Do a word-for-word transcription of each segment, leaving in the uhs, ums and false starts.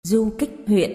Du kích huyện.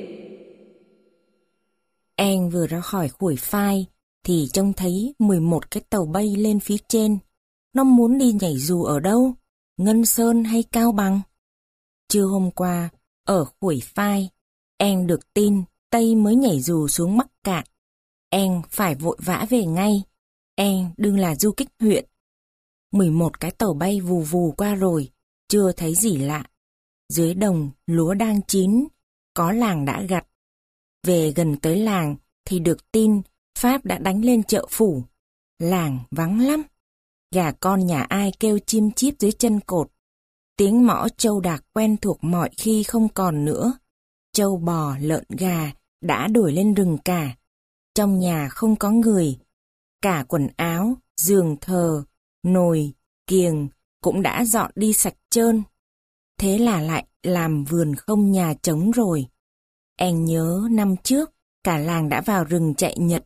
An vừa ra khỏi khuổi phai thì trông thấy mười một cái tàu bay lên phía trên. Nó muốn đi nhảy dù ở đâu? Ngân Sơn hay Cao Bằng? Trưa hôm qua, ở khuổi phai, An được tin Tây mới nhảy dù xuống Mắc Cạn. An phải vội vã về ngay. An đương là du kích huyện. mười một cái tàu bay vù vù qua rồi, chưa thấy gì lạ. Dưới đồng, lúa đang chín, có làng đã gặt. Về gần tới làng thì được tin Pháp đã đánh lên chợ phủ. Làng vắng lắm. Gà con nhà ai kêu chim chíp dưới chân cột. Tiếng mõ trâu đạc quen thuộc mọi khi không còn nữa. Trâu bò, lợn gà đã đuổi lên rừng cả. Trong nhà không có người. Cả quần áo, giường thờ, nồi, kiềng cũng đã dọn đi sạch trơn. Thế là lại làm vườn không nhà trống rồi. Anh nhớ năm trước, cả làng đã vào rừng chạy nhật.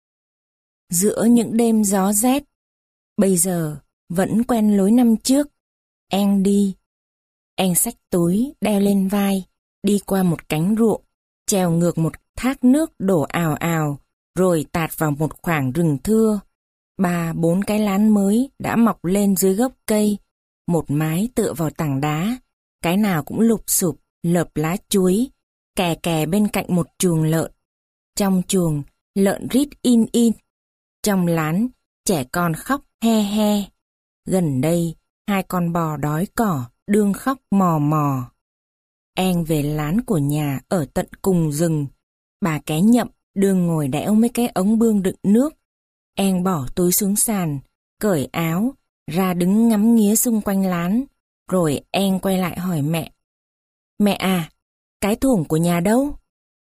Giữa những đêm gió rét, bây giờ vẫn quen lối năm trước. Anh đi. Anh xách túi, đeo lên vai, đi qua một cánh ruộng, trèo ngược một thác nước đổ ào ào, rồi tạt vào một khoảng rừng thưa. Ba bốn cái lán mới đã mọc lên dưới gốc cây, một mái tựa vào tảng đá, cái nào cũng lụp xụp, lợp lá chuối, kè kè bên cạnh một chuồng lợn. Trong chuồng, lợn rít in in. Trong lán, trẻ con khóc he he. Gần đây, hai con bò đói cỏ, đương khóc mò mò. An về lán của nhà ở tận cùng rừng. Bà Ké Nhậm đương ngồi đẽo mấy cái ống bương đựng nước. An bỏ túi xuống sàn, cởi áo, ra đứng ngắm nghía xung quanh lán. Rồi An quay lại hỏi mẹ. Mẹ à, cái thuồng của nhà đâu?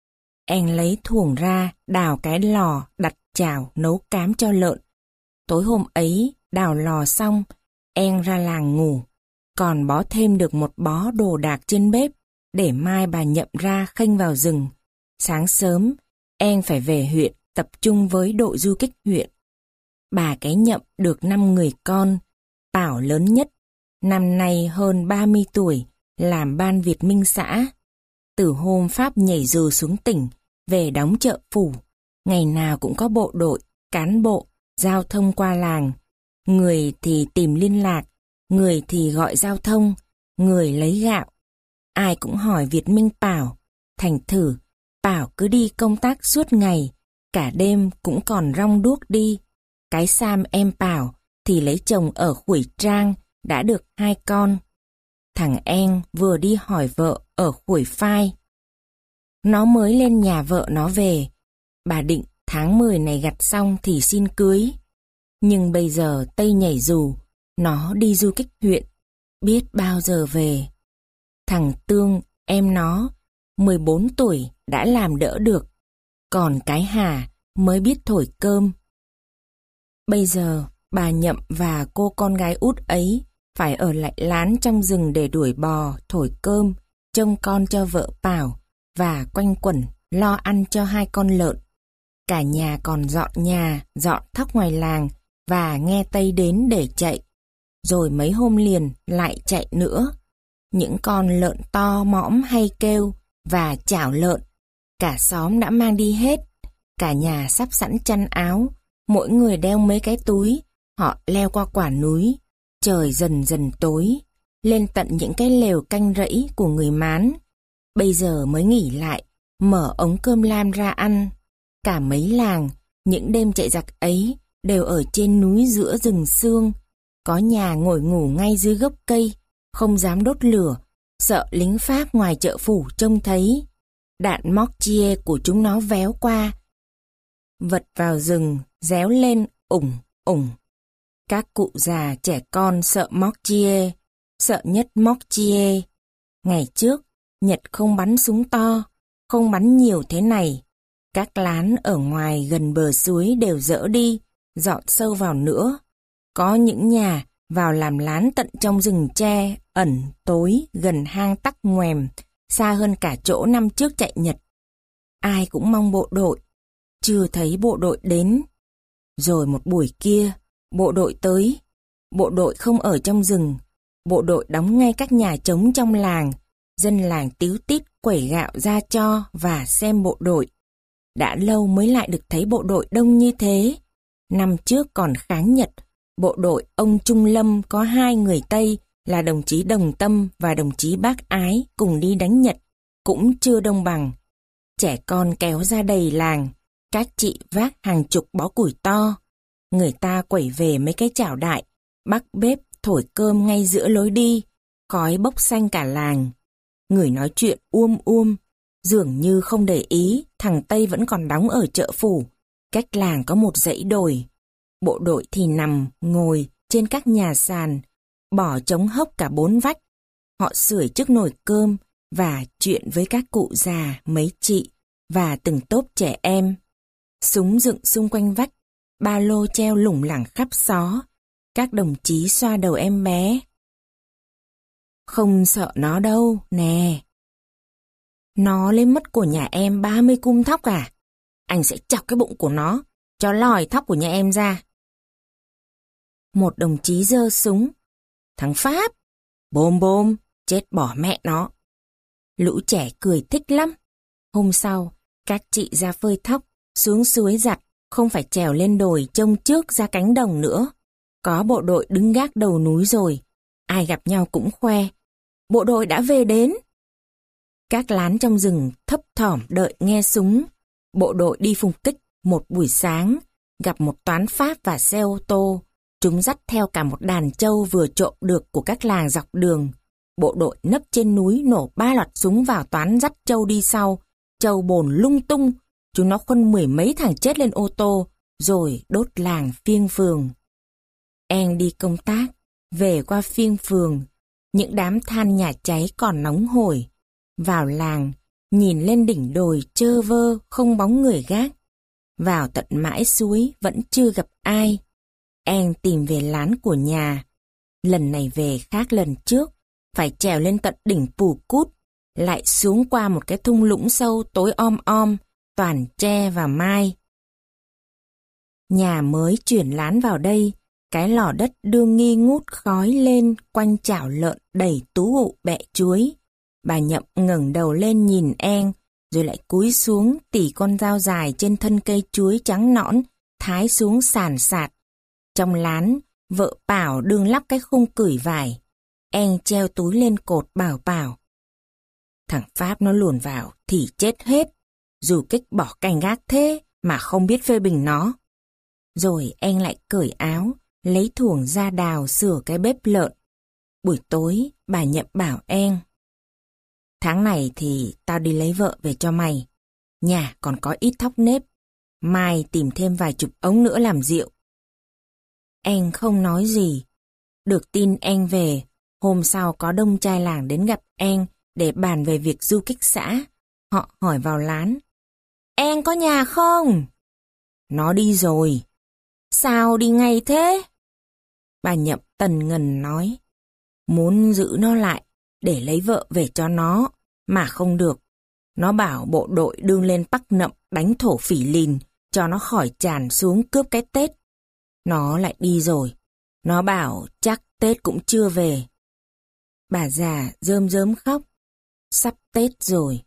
An lấy thuồng ra, đào cái lò, đặt chảo, nấu cám cho lợn. Tối hôm ấy, đào lò xong, An ra làng ngủ. Còn bó thêm được một bó đồ đạc trên bếp, để mai bà Nhậm ra khênh vào rừng. Sáng sớm, An phải về huyện, tập trung với đội du kích huyện. Bà Cái Nhậm được năm người con, Bảo lớn nhất, năm nay hơn ba mươi tuổi, làm ban Việt Minh xã. Từ hôm Pháp nhảy dù xuống tỉnh, về đóng chợ phủ, ngày nào cũng có bộ đội, cán bộ, giao thông qua làng. Người thì tìm liên lạc, người thì gọi giao thông, người lấy gạo. Ai cũng hỏi Việt Minh Bảo, thành thử, Bảo cứ đi công tác suốt ngày, cả đêm cũng còn rong đuốc đi. Cái Sam em Bảo thì lấy chồng ở Khuổi Trang, đã được hai con. Thằng An vừa đi hỏi vợ ở Khuổi Phai. Nó mới lên nhà vợ nó về. Bà định tháng mười này gặt xong thì xin cưới. Nhưng bây giờ Tây nhảy dù, nó đi du kích huyện, biết bao giờ về. Thằng Tương, em nó, mười bốn tuổi đã làm đỡ được. Còn cái Hà mới biết thổi cơm. Bây giờ bà Nhậm và cô con gái út ấy phải ở lại lán trong rừng để đuổi bò, thổi cơm, trông con cho vợ Bảo và quanh quẩn lo ăn cho hai con lợn. Cả nhà còn dọn nhà, dọn thóc ngoài làng và nghe Tây đến để chạy. Rồi mấy hôm liền lại chạy nữa. Những con lợn to mõm hay kêu và chảo lợn, cả xóm đã mang đi hết. Cả nhà sắp sẵn chăn áo, mỗi người đeo mấy cái túi, họ leo qua quả núi. Trời dần dần tối, lên tận những cái lều canh rẫy của người Mán. Bây giờ mới nghỉ lại, mở ống cơm lam ra ăn. Cả mấy làng, những đêm chạy giặc ấy đều ở trên núi giữa rừng sương. Có nhà ngồi ngủ ngay dưới gốc cây, không dám đốt lửa, sợ lính Pháp ngoài chợ phủ trông thấy. Đạn Mortier của chúng nó véo qua, vật vào rừng, réo lên ủng ủng. Các cụ già trẻ con sợ Mortier, sợ nhất Mortier. Ngày trước, Nhật không bắn súng to, không bắn nhiều thế này. Các lán ở ngoài gần bờ suối đều dỡ đi, dọn sâu vào nữa. Có những nhà vào làm lán tận trong rừng tre, ẩn, tối, gần hang tắc ngoèm, xa hơn cả chỗ năm trước chạy Nhật. Ai cũng mong bộ đội, chưa thấy bộ đội đến. Rồi một buổi kia, bộ đội tới. Bộ đội không ở trong rừng, bộ đội đóng ngay các nhà trống trong làng, Dân làng tíu tít quẩy gạo ra cho và xem bộ đội. Đã lâu mới lại được thấy bộ đội đông như thế. Năm trước còn kháng Nhật, bộ đội ông Trung Lâm có hai người Tây là đồng chí Đồng Tâm và đồng chí Bác Ái cùng đi đánh Nhật, cũng chưa đông bằng. Trẻ con kéo ra đầy làng, các chị vác hàng chục bó củi to. Người ta quẩy về mấy cái chảo đại, bắc bếp thổi cơm ngay giữa lối đi, khói bốc xanh cả làng. Người nói chuyện uom uom, dường như không để ý thằng Tây vẫn còn đóng ở chợ phủ, cách làng có một dãy đồi. Bộ đội thì nằm, ngồi trên các nhà sàn, bỏ trống hốc cả bốn vách. Họ sưởi trước nồi cơm và chuyện với các cụ già, mấy chị và từng tốp trẻ em. Súng dựng xung quanh vách, ba lô treo lủng lẳng khắp xó. Các đồng chí xoa đầu em bé. Không sợ nó đâu, nè. Nó lấy mất của nhà em ba mươi cum thóc à? Anh sẽ chọc cái bụng của nó, cho lòi thóc của nhà em ra. Một đồng chí giơ súng. Thằng Pháp, bôm bôm, chết bỏ mẹ nó. Lũ trẻ cười thích lắm. Hôm sau, các chị ra phơi thóc, xuống suối giặt, không phải trèo lên đồi trông trước ra cánh đồng nữa. Có bộ đội đứng gác đầu núi rồi, ai gặp nhau cũng khoe. Bộ đội đã về đến. Các lán trong rừng thấp thỏm đợi nghe súng. Bộ đội đi phục kích một buổi sáng, gặp một toán Pháp và xe ô tô. Chúng dắt theo cả một đàn trâu vừa trộm được của các làng dọc đường. Bộ đội nấp trên núi nổ ba loạt súng vào toán dắt trâu đi sau. Trâu bồn lung tung, chúng nó khuân mười mấy thằng chết lên ô tô, rồi đốt làng Phiêng Phường. Em đi công tác, về qua Phiêng Phường, những đám than nhà cháy còn nóng hổi. Vào làng, nhìn lên đỉnh đồi trơ vơ không bóng người gác. Vào tận mãi suối vẫn chưa gặp ai. Em tìm về lán của nhà. Lần này về khác lần trước, phải trèo lên tận đỉnh Pù Cút, lại xuống qua một cái thung lũng sâu tối om om, toàn tre và mai. Nhà mới chuyển lán vào đây, cái lò đất đương nghi ngút khói lên quanh chảo lợn đầy tú ụ bẹ chuối. Bà Nhậm ngẩng đầu lên nhìn En, rồi lại cúi xuống tỉ con dao dài trên thân cây chuối trắng nõn, thái xuống sàn sạt. Trong lán, vợ Bảo đương lắp cái khung cửi vải. En treo túi lên cột bảo Bảo. Thằng Pháp nó luồn vào thì chết hết, dù kích bỏ canh gác thế mà không biết phê bình nó. Rồi En lại cởi áo, lấy thuồng ra đào sửa cái bếp lợn. Buổi tối, bà Nhậm bảo En. Tháng này thì tao đi lấy vợ về cho mày. Nhà còn có ít thóc nếp. Mai tìm thêm vài chục ống nữa làm rượu. En không nói gì. Được tin En về, hôm sau có đông trai làng đến gặp En để bàn về việc du kích xã. Họ hỏi vào lán. En có nhà không? Nó đi rồi. Sao đi ngay thế? Bà Nhậm tần ngần nói. Muốn giữ nó lại để lấy vợ về cho nó, mà không được. Nó bảo bộ đội đương lên Pắc Nậm đánh thổ Phỉ Lìn, cho nó khỏi tràn xuống cướp cái Tết. Nó lại đi rồi. Nó bảo chắc Tết cũng chưa về. Bà già rơm rớm khóc. Sắp Tết rồi.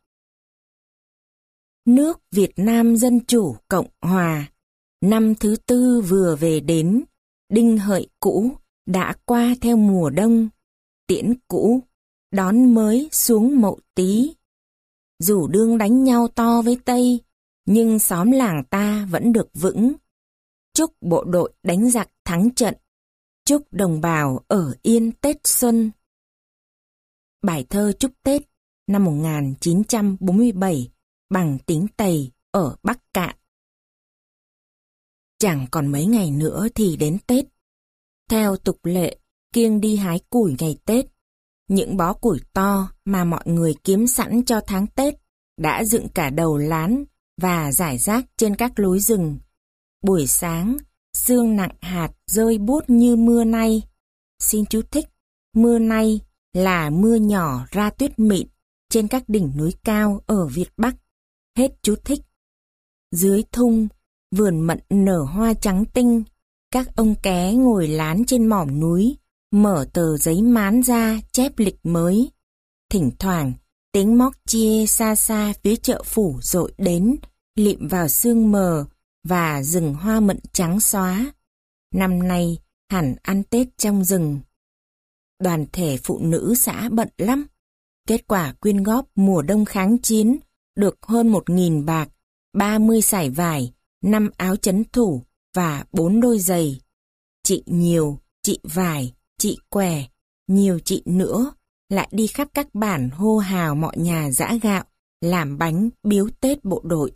Nước Việt Nam Dân Chủ Cộng Hòa, năm thứ tư vừa về đến, đinh hợi cũ đã qua theo mùa đông, tiễn cũ đón mới xuống Mậu Tý. Dù đương đánh nhau to với Tây, nhưng xóm làng ta vẫn được vững. Chúc bộ đội đánh giặc thắng trận, chúc đồng bào ở yên Tết Xuân. Bài thơ chúc Tết năm một nghìn chín trăm bốn mươi bảy bằng tiếng Tây ở Bắc Cạn. Chẳng còn mấy ngày nữa thì đến Tết. Theo tục lệ, kiêng đi hái củi ngày Tết. Những bó củi to mà mọi người kiếm sẵn cho tháng Tết đã dựng cả đầu lán và rải rác trên các lối rừng. Buổi sáng, sương nặng hạt rơi buốt như mưa nay. Xin chú thích, mưa nay là mưa nhỏ ra tuyết mịn trên các đỉnh núi cao ở Việt Bắc. Hết chú thích. Dưới thung, vườn mận nở hoa trắng tinh. Các ông ké ngồi lán trên mỏm núi, mở tờ giấy mán ra chép lịch mới. Thỉnh thoảng, tiếng móc chia xa xa phía chợ phủ dội đến, lịm vào sương mờ và rừng hoa mận trắng xóa. Năm nay, hẳn ăn Tết trong rừng. Đoàn thể phụ nữ xã bận lắm. Kết quả quyên góp mùa đông kháng chiến được hơn một nghìn bạc, ba mươi sải vải, năm áo chấn thủ và bốn đôi giày. Chị nhiều, chị vải, chị què, nhiều chị nữa lại đi khắp các bản hô hào mọi nhà giã gạo, làm bánh biếu Tết bộ đội.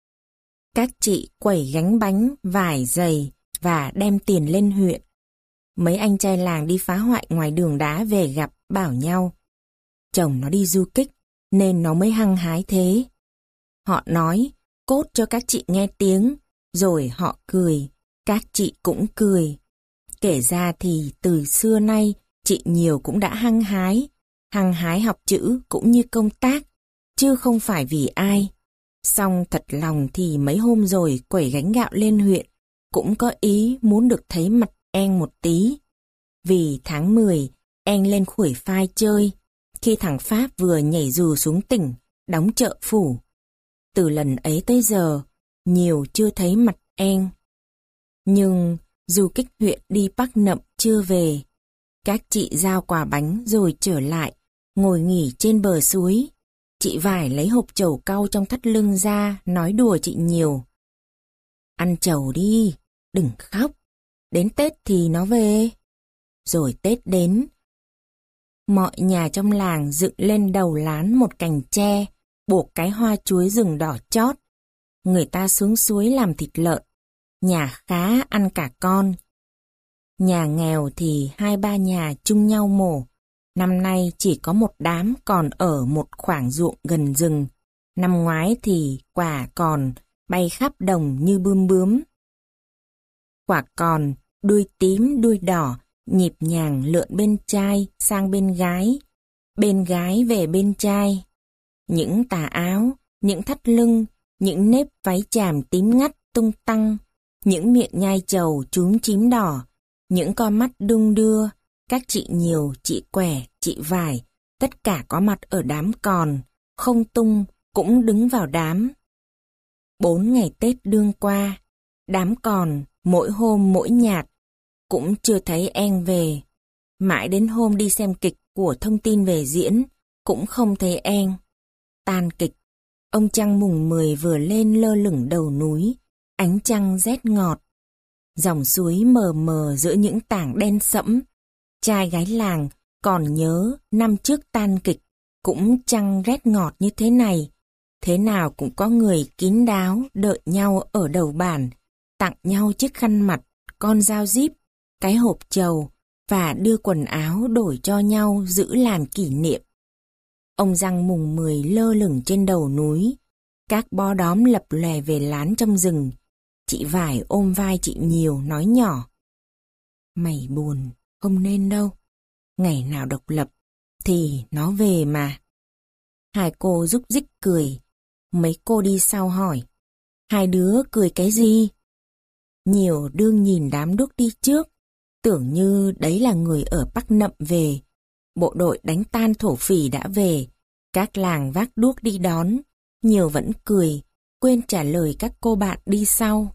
Các chị quẩy gánh bánh, vải, giày và đem tiền lên huyện. Mấy anh trai làng đi phá hoại ngoài đường đá về gặp bảo nhau. Chồng nó đi du kích nên nó mới hăng hái thế. Họ nói cốt cho các chị nghe tiếng, rồi họ cười, các chị cũng cười. Kể ra thì từ xưa nay chị nhiều cũng đã hăng hái, hăng hái học chữ cũng như công tác, chứ không phải vì ai. Xong thật lòng thì mấy hôm rồi quẩy gánh gạo lên huyện, cũng có ý muốn được thấy mặt En một tí. Vì tháng mười, En lên Khuổi Phai chơi, khi thằng Pháp vừa nhảy dù xuống tỉnh, đóng chợ phủ. Từ lần ấy tới giờ, nhiều chưa thấy mặt En. Nhưng du kích huyện đi Bắc Nậm chưa về. Các chị giao quà bánh rồi trở lại, ngồi nghỉ trên bờ suối. Chị Vải lấy hộp trầu cau trong thắt lưng ra, nói đùa chị nhiều. Ăn trầu đi, đừng khóc. Đến Tết thì nó về. Rồi Tết đến. Mọi nhà trong làng dựng lên đầu lán một cành tre, buộc cái hoa chuối rừng đỏ chót. Người ta xuống suối làm thịt lợn. Nhà khá ăn cả con. Nhà nghèo thì hai ba nhà chung nhau mổ. Năm nay chỉ có một đám còn ở một khoảng ruộng gần rừng. Năm ngoái thì quả còn bay khắp đồng như bươm bướm. Quả còn, đuôi tím đuôi đỏ, nhịp nhàng lượn bên trai sang bên gái, bên gái về bên trai. Những tà áo, những thắt lưng, những nếp váy chàm tím ngắt tung tăng, những miệng nhai trầu chúm chím đỏ, những con mắt đung đưa, các chị nhiều, chị què, chị vải, tất cả có mặt ở đám còn, không tung cũng đứng vào đám. Bốn ngày Tết đương qua, đám còn mỗi hôm mỗi nhạt, cũng chưa thấy En về. Mãi đến hôm đi xem kịch của Thông Tin về diễn, cũng không thấy En. Tan kịch, ông trăng mùng mười vừa lên lơ lửng đầu núi, ánh trăng rét ngọt. Dòng suối mờ mờ giữa những tảng đen sẫm. Trai gái làng còn nhớ năm trước tan kịch, cũng trăng rét ngọt như thế này. Thế nào cũng có người kín đáo đợi nhau ở đầu bản, tặng nhau chiếc khăn mặt, con dao díp, cái hộp trầu và đưa quần áo đổi cho nhau giữ làm kỷ niệm. Ông răng mùng mười lơ lửng trên đầu núi, các bó đóm lập lòe về lán trong rừng. Chị Vải ôm vai chị nhiều nói nhỏ. Mày buồn, không nên đâu. Ngày nào độc lập thì nó về mà. Hai cô rúc rích cười. Mấy cô đi sau hỏi. Hai đứa cười cái gì? Nhiều đương nhìn đám đuốc đi trước, tưởng như đấy là người ở Bắc Nậm về. Bộ đội đánh tan thổ phỉ đã về, các làng vác đuốc đi đón. Nhiều vẫn cười, quên trả lời các cô bạn đi sau.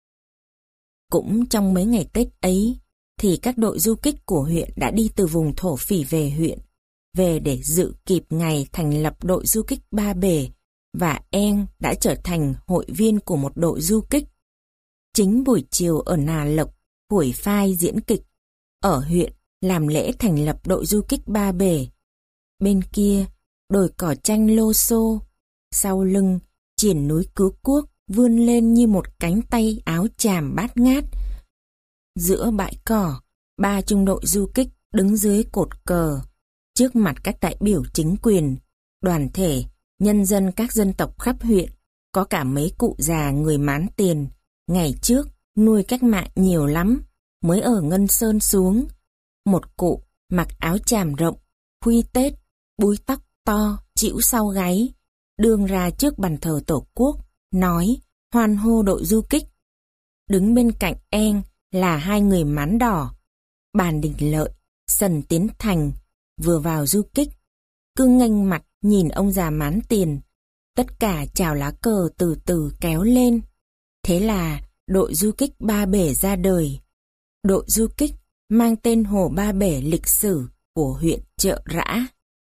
Cũng trong mấy ngày Tết ấy, thì các đội du kích của huyện đã đi từ vùng thổ phỉ về huyện, về để dự kịp ngày thành lập đội du kích Ba Bể, và En đã trở thành hội viên của một đội du kích. Chính buổi chiều ở Nà Lộc, Khuổi Phai diễn kịch, ở huyện làm lễ thành lập đội du kích Ba Bể. Bên kia, đồi cỏ tranh lô xô, sau lưng, triển núi Cứu Quốc vươn lên như một cánh tay áo chàm bát ngát. Giữa bãi cỏ, ba trung đội du kích đứng dưới cột cờ, trước mặt các đại biểu chính quyền, đoàn thể, nhân dân các dân tộc khắp huyện, có cả mấy cụ già người mán tiền, ngày trước nuôi cách mạng nhiều lắm, mới ở Ngân Sơn xuống. Một cụ mặc áo chàm rộng, khuy tết, búi tóc to, chĩu sau gáy, đương ra trước bàn thờ Tổ quốc, nói, hoan hô đội du kích. Đứng bên cạnh En là hai người mán đỏ, Bàn Đình Lợi, Sần Tiến Thành, vừa vào du kích. cứ nghênh mặt nhìn ông già mán tiền. Tất cả chào lá cờ từ từ kéo lên. Thế là đội du kích Ba Bể ra đời. Đội du kích mang tên Hồ Ba Bể lịch sử của huyện Chợ Rã.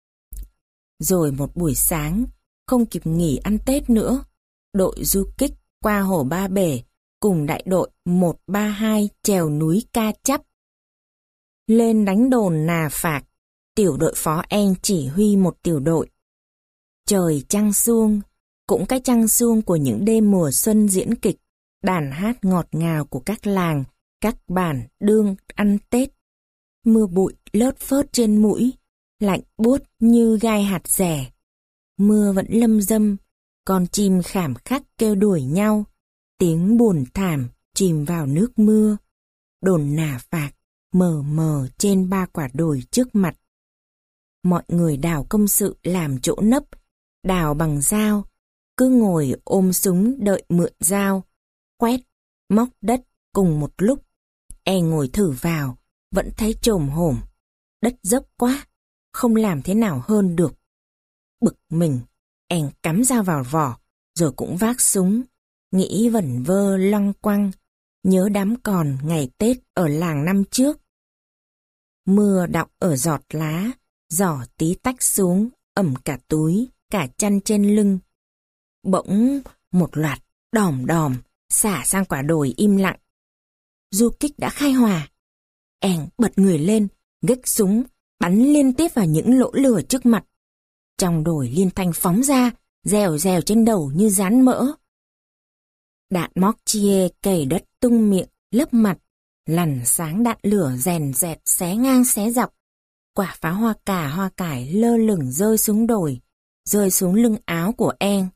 Rồi một buổi sáng, không kịp nghỉ ăn Tết nữa, đội du kích qua Hồ Ba Bể cùng đại đội một ba hai trèo núi Ca Chắp. Lên đánh đồn Nà Phạc, tiểu đội phó En chỉ huy một tiểu đội. Trời trăng suông, cũng cái trăng suông của những đêm mùa xuân diễn kịch, đàn hát ngọt ngào của các làng, các bản đương ăn Tết. Mưa bụi lớt phớt trên mũi, lạnh buốt như gai hạt rẻ. Mưa vẫn lâm dâm, con chim khảm khắc kêu đuổi nhau, tiếng buồn thảm chìm vào nước mưa. Đồn Nà Phạc mờ mờ trên ba quả đồi trước mặt. Mọi người đào công sự làm chỗ nấp, đào bằng dao, cứ ngồi ôm súng đợi mượn dao, quét, móc đất cùng một lúc. E ngồi thử vào, vẫn thấy chồm hổm, đất dốc quá, không làm thế nào hơn được. Bực mình, En cắm dao vào vỏ, rồi cũng vác súng, nghĩ vẩn vơ loăng quăng, nhớ đám còn ngày Tết ở làng năm trước. Mưa đọng ở giọt lá, giỏ tí tách xuống, ẩm cả túi, cả chăn trên lưng. Bỗng một loạt đòm đòm xả sang quả đồi im lặng. Du kích đã khai hỏa. En bật người lên, gếch súng, bắn liên tiếp vào những lỗ lửa trước mặt. Trong đồi liên thanh phóng ra, rèo rèo trên đầu như rán mỡ. Đạn Mortier cày đất tung miệng, lấp mặt, lằn sáng đạn lửa rèn rẹt xé ngang xé dọc. Quả pháo hoa cà hoa cải lơ lửng rơi xuống đồi, rơi xuống lưng áo của En.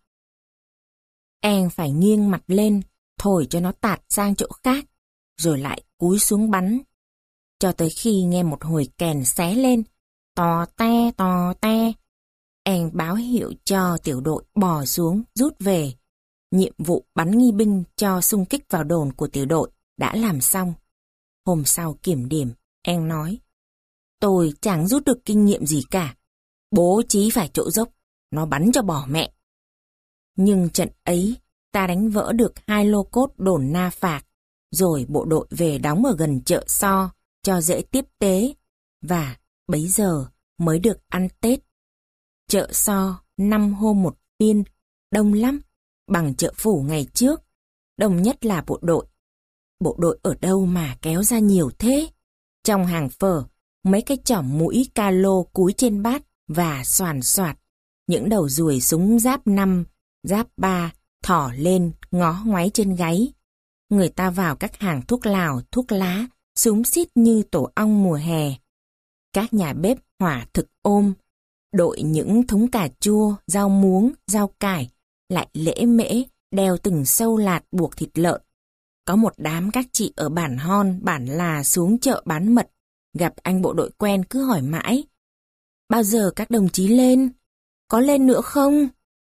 En phải nghiêng mặt lên, thổi cho nó tạt sang chỗ khác, rồi lại cúi xuống bắn. Cho tới khi nghe một hồi kèn xé lên, tò te tò te. En báo hiệu cho tiểu đội bò xuống, rút về. Nhiệm vụ bắn nghi binh cho xung kích vào đồn của tiểu đội đã làm xong. Hôm sau kiểm điểm, En nói, tôi chẳng rút được kinh nghiệm gì cả. Bố trí phải chỗ dốc, nó bắn cho bỏ mẹ. Nhưng trận ấy, ta đánh vỡ được hai lô cốt đồn Na Phạc, rồi bộ đội về đóng ở gần chợ So, cho dễ tiếp tế, và bấy giờ mới được ăn Tết. Chợ So năm hôm một phiên, đông lắm, bằng chợ phủ ngày trước, đông nhất là bộ đội. Bộ đội ở đâu mà kéo ra nhiều thế? Trong hàng phở, mấy cái chỏm mũi ca lô cúi trên bát và xoàn xoạt, những đầu ruồi súng giáp năm, giáp ba, thỏ lên, ngó ngoáy trên gáy. Người ta vào các hàng thuốc lào, thuốc lá, xúm xít như tổ ong mùa hè. Các nhà bếp hỏa thực ôm, đội những thúng cà chua, rau muống, rau cải, lại lễ mễ, đeo từng sâu lạt buộc thịt lợn. Có một đám các chị ở bản Hon, bản Là xuống chợ bán mật, gặp anh bộ đội quen cứ hỏi mãi. Bao giờ các đồng chí lên? Có lên nữa không?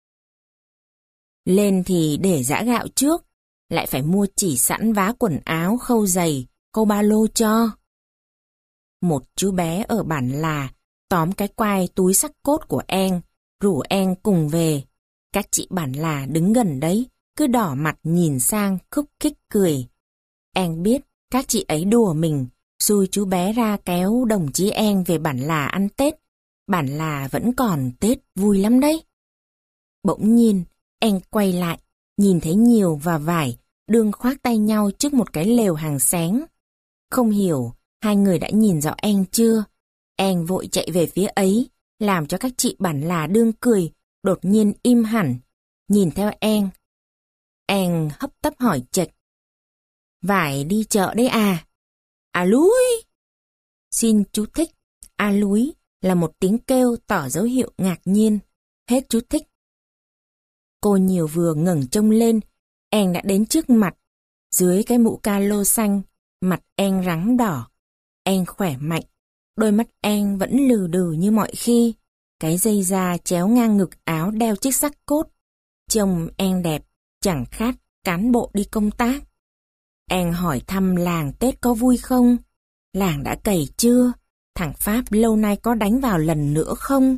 Lên thì để giã gạo trước, lại phải mua chỉ sẵn vá quần áo, khâu giày, câu ba lô cho. Một chú bé ở bản Là tóm cái quai túi xắc cốt của En, rủ En cùng về. Các chị bản Là đứng gần đấy, cứ đỏ mặt nhìn sang khúc khích cười. En biết các chị ấy đùa mình, xui chú bé ra kéo đồng chí En về bản Là ăn Tết. Bản Là vẫn còn Tết vui lắm đấy. Bỗng nhiên, En quay lại, nhìn thấy Nhiều và Vải đương khoác tay nhau trước một cái lều hàng xén. Không hiểu hai người đã nhìn rõ En chưa? En vội chạy về phía ấy, làm cho các chị bản Là đương cười, đột nhiên im hẳn, nhìn theo En. En hấp tấp hỏi chệch. Vải đi chợ đấy à? À lúi! Xin chú thích, à lúi là một tiếng kêu tỏ dấu hiệu ngạc nhiên. Hết chú thích. Cô Nhiều vừa ngẩng trông lên, En đã đến trước mặt. Dưới cái mũ ca lô xanh, mặt En rắn đỏ. En khỏe mạnh, đôi mắt En vẫn lừ đừ như mọi khi. Cái dây da chéo ngang ngực áo đeo chiếc xắc cốt. Trông En đẹp, chẳng khác cán bộ đi công tác. En hỏi thăm làng Tết có vui không? Làng đã cày chưa? Thằng Pháp lâu nay có đánh vào lần nữa không?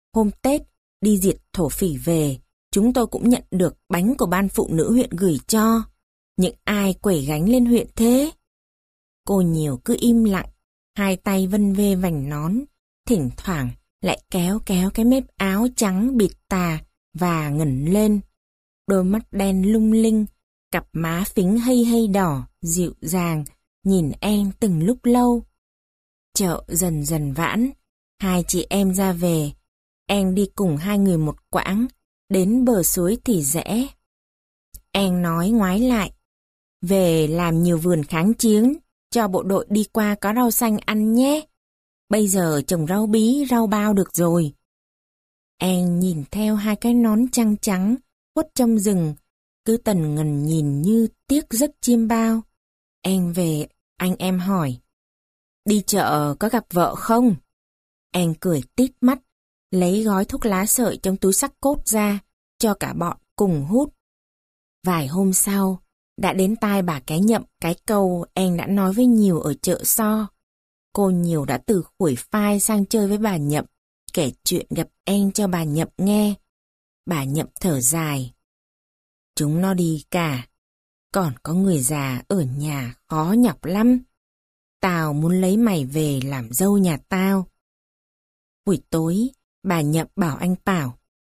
hôm Tết đi diệt thổ phỉ về, chúng tôi cũng nhận được bánh của ban phụ nữ huyện gửi cho. Những ai quẩy gánh lên huyện thế? Cô Nhiều cứ im lặng, hai tay vân vê vành nón, thỉnh thoảng lại kéo kéo cái mép áo trắng bịt tà và ngẩng lên. Đôi mắt đen lung linh, cặp má phính hây hây đỏ, dịu dàng, nhìn em từng lúc lâu. Chợ dần dần vãn, hai chị em ra về. Em đi cùng hai người một quãng, đến bờ suối thì rẽ. Em nói ngoái lại, về làm nhiều vườn kháng chiến, cho bộ đội đi qua có rau xanh ăn nhé. Bây giờ trồng rau bí, rau bao được rồi. Em nhìn theo hai cái nón trăng trắng, khuất trong rừng, cứ tần ngần nhìn như tiếc giấc chim bao. Em về, anh em hỏi, đi chợ có gặp vợ không? Em cười tít mắt, lấy gói thuốc lá sợi trong túi xách cốt ra, cho cả bọn cùng hút. Vài hôm sau, đã đến tai bà cái Nhậm cái câu em đã nói với Nhiều ở chợ So. Cô Nhiều đã từ khuỷu phai sang chơi với bà Nhậm, kể chuyện gặp em cho bà Nhậm nghe. Bà Nhậm thở dài. Chúng nó đi cả, còn có người già ở nhà khó nhọc lắm. Tao muốn lấy mày về làm dâu nhà tao. Buổi tối, bà Nhậm bảo anh Bảo.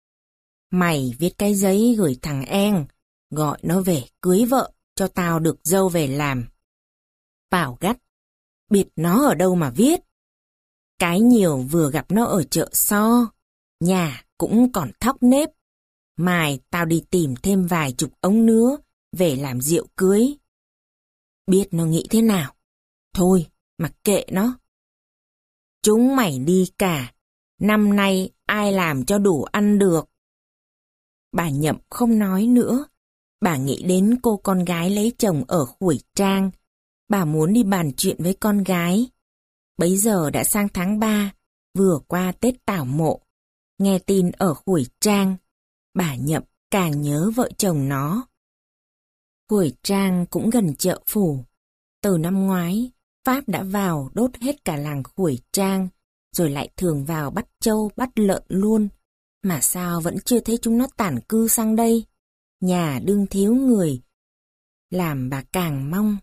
Mày viết cái giấy gửi thằng En, gọi nó về cưới vợ cho tao được dâu về làm. Bảo gắt, biết nó ở đâu mà viết. Cái Nhiều vừa gặp nó ở chợ So, nhà cũng còn thóc nếp. Mai tao đi tìm thêm vài chục ống nữa về làm rượu cưới. Biết nó nghĩ thế nào? Thôi, mặc kệ nó. Chúng mày đi cả, năm nay ai làm cho đủ ăn được. Bà Nhậm không nói nữa. Bà nghĩ đến cô con gái lấy chồng ở Khuổi Trang. Bà muốn đi bàn chuyện với con gái. Bấy giờ đã sang tháng ba, vừa qua Tết Tảo Mộ. Nghe tin ở Khuổi Trang, bà Nhậm càng nhớ vợ chồng nó. Khuổi Trang cũng gần chợ Phủ. Từ năm ngoái, Pháp đã vào đốt hết cả làng Khuổi Trang, rồi lại thường vào bắt trâu bắt lợn luôn. Mà sao vẫn chưa thấy chúng nó tản cư sang đây? Nhà đương thiếu người, làm bà càng mong.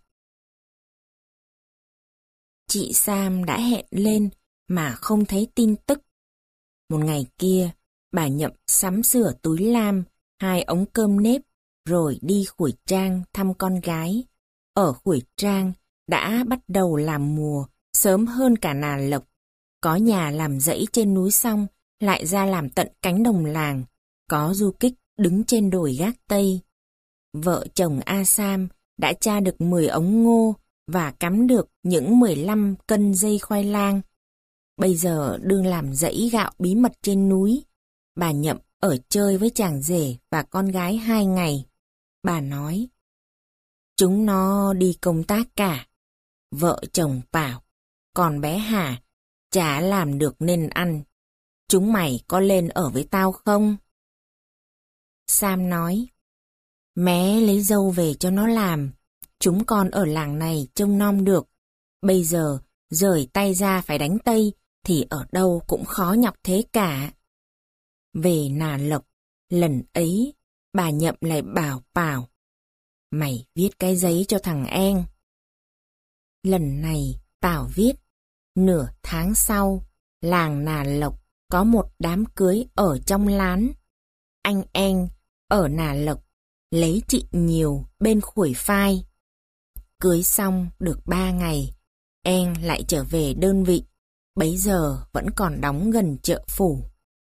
Chị Sam đã hẹn lên mà không thấy tin tức. Một ngày kia, bà Nhậm sắm sửa túi lam, hai ống cơm nếp, rồi đi Khuổi Trang thăm con gái. Ở Khuổi Trang đã bắt đầu làm mùa, sớm hơn cả Nà Lộc. Có nhà làm dãy trên núi xong, lại ra làm tận cánh đồng làng. Có du kích đứng trên đồi gác Tây. Vợ chồng A Sam đã tra được mười ống ngô và cắm được những mười lăm cân dây khoai lang. Bây giờ đương làm dãy gạo bí mật trên núi. Bà Nhậm ở chơi với chàng rể và con gái hai ngày. Bà nói, chúng nó đi công tác cả. Vợ chồng bảo, còn bé Hà chả làm được nên ăn. Chúng mày có lên ở với tao không? Sam nói, mé lấy dâu về cho nó làm. Chúng con ở làng này trông nom được. Bây giờ rời tay ra phải đánh Tây thì ở đâu cũng khó nhọc thế cả. Về Nà Lộc, lần ấy bà Nhậm lại bảo Bảo, mày viết cái giấy cho thằng En. Lần này Bảo viết, nửa tháng sau, làng Nà Lộc có một đám cưới ở trong lán. Anh En ở Nà Lộc lấy chị Nhiều bên Khuổi Phai. Cưới xong được ba ngày, En lại trở về đơn vị, bấy giờ vẫn còn đóng gần chợ Phủ.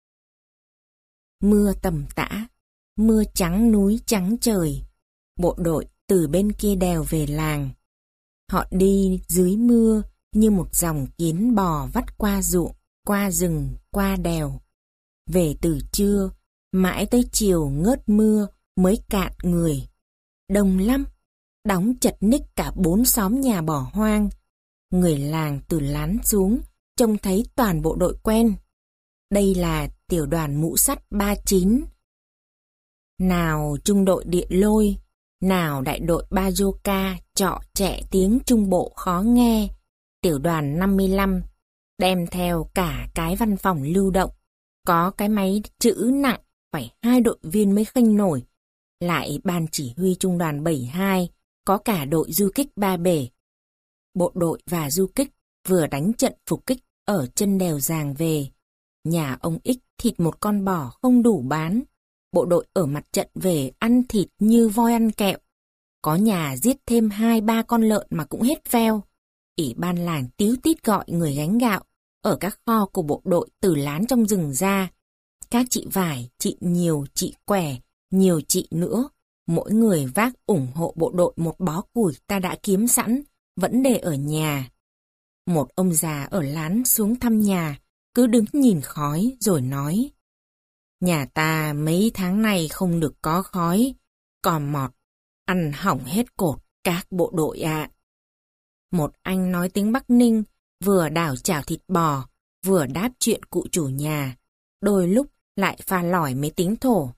Mưa tầm tã, mưa trắng núi trắng trời, bộ đội từ bên kia đèo về làng. Họ đi dưới mưa như một dòng kiến bò vắt qua ruộng, qua rừng, qua đèo. Về từ trưa, mãi tới chiều ngớt mưa mới cạn người. Đông lắm, đóng chật ních cả bốn xóm nhà bỏ hoang. Người làng từ lán xuống, trông thấy toàn bộ đội quen. Đây là tiểu đoàn mũ sắt ba chín. Nào trung đội Địa Lôi, nào đại đội Bajoka trọ trẻ tiếng Trung Bộ khó nghe. Tiểu đoàn năm mươi lăm đem theo cả cái văn phòng lưu động, Có cái máy chữ nặng, phải hai đội viên mới khênh nổi. Lại ban chỉ huy trung đoàn bảy hai, có cả đội du kích Ba Bể. Bộ đội và du kích vừa đánh trận phục kích ở chân đèo Giàng về. Nhà ông Ích thịt một con bò không đủ bán. Bộ đội ở mặt trận về ăn thịt như voi ăn kẹo. Có nhà giết thêm hai ba con lợn mà cũng hết veo. Ủy ban làng tíu tít gọi người gánh gạo ở các kho của bộ đội từ lán trong rừng ra. Các chị vải, chị nhiều, chị quẻ, nhiều chị nữa. Mỗi người vác ủng hộ bộ đội một bó củi ta đã kiếm sẵn, vẫn để ở nhà. Một ông già ở lán xuống thăm nhà, cứ đứng nhìn khói rồi nói. Nhà ta mấy tháng này không được có khói, còn mọt, ăn hỏng hết cột các bộ đội ạ. Một anh nói tiếng Bắc Ninh, vừa đảo chảo thịt bò, vừa đáp chuyện cụ chủ nhà, đôi lúc lại pha lỏi mấy tiếng thổ.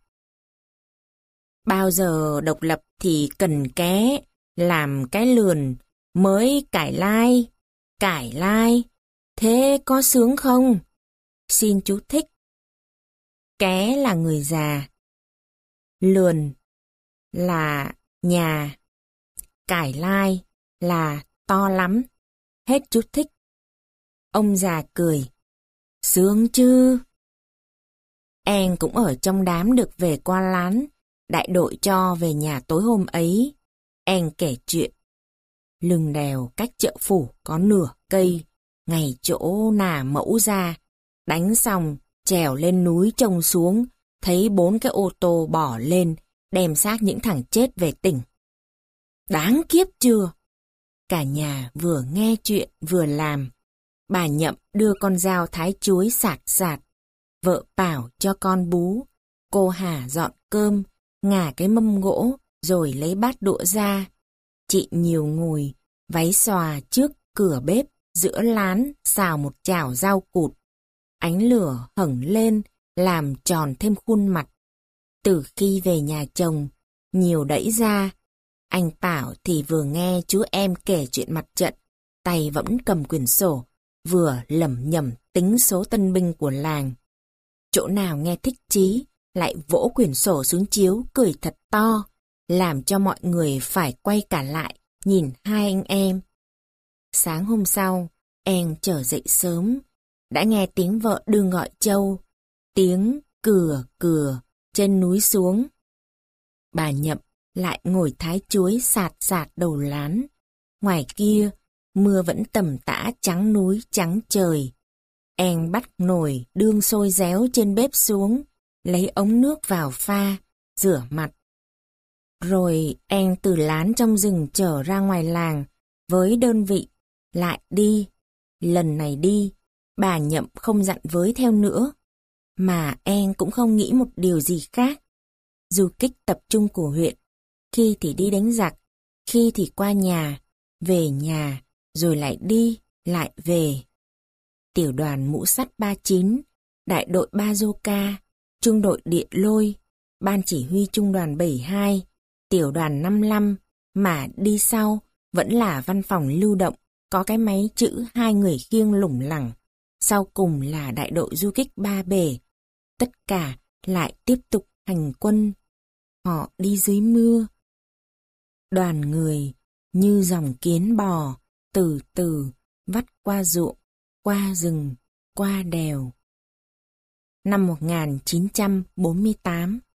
Bao giờ độc lập thì cần ké, làm cái lườn, mới cải lai, cải lai, thế có sướng không? Xin chú thích. Ké là người già, lườn là nhà, cải lai là to lắm. Hết chú thích. Ông già cười. Sướng chứ. Em cũng ở trong đám được về qua lán, đại đội cho về nhà tối hôm ấy. Em kể chuyện. Lưng đèo cách chợ phủ có nửa cây, ngày chỗ nà mẫu ra. Đánh xong, trèo lên núi trông xuống, thấy bốn cái ô tô bỏ lên, đem xác những thằng chết về tỉnh. Đáng kiếp chưa? Cả nhà vừa nghe chuyện vừa làm. Bà Nhậm đưa con dao thái chuối sạt sạt. Vợ Bảo cho con bú. Cô Hà dọn cơm, ngả cái mâm gỗ, rồi lấy bát đũa ra. Chị nhiều ngồi, váy xòa trước cửa bếp, giữa lán, xào một chảo rau cụt. Ánh lửa hửng lên, làm tròn thêm khuôn mặt. Từ khi về nhà chồng, nhiều đẩy ra. Anh Bảo thì vừa nghe chú em kể chuyện mặt trận, tay vẫn cầm quyển sổ, vừa lẩm nhẩm tính số tân binh của làng. Chỗ nào nghe thích chí, lại vỗ quyển sổ xuống chiếu cười thật to, làm cho mọi người phải quay cả lại, nhìn hai anh em. Sáng hôm sau, em trở dậy sớm, đã nghe tiếng vợ đương gọi trâu, tiếng cừa cừa trên núi xuống. Bà Nhậm lại ngồi thái chuối sạt sạt đầu lán. Ngoài kia, mưa vẫn tầm tã trắng núi trắng trời. Em bắt nồi đương sôi réo trên bếp xuống, lấy ống nước vào pha, rửa mặt. Rồi em từ lán trong rừng trở ra ngoài làng, với đơn vị, lại đi. Lần này đi, bà Nhậm không dặn với theo nữa, mà em cũng không nghĩ một điều gì khác. Du kích tập trung của huyện, khi thì đi đánh giặc, khi thì qua nhà, về nhà, rồi lại đi, lại về. Tiểu đoàn mũ sắt ba chín, đại đội Bazooka, trung đội Điện Lôi, ban chỉ huy trung đoàn bảy hai, tiểu đoàn năm lăm, mà đi sau vẫn là văn phòng lưu động, có cái máy chữ hai người khiêng lủng lẳng. Sau cùng là đại đội du kích Ba Bể. Tất cả lại tiếp tục hành quân. Họ đi dưới mưa. Đoàn người như dòng kiến bò, từ từ vắt qua ruộng, qua rừng, qua đèo. Năm một nghìn chín trăm bốn mươi tám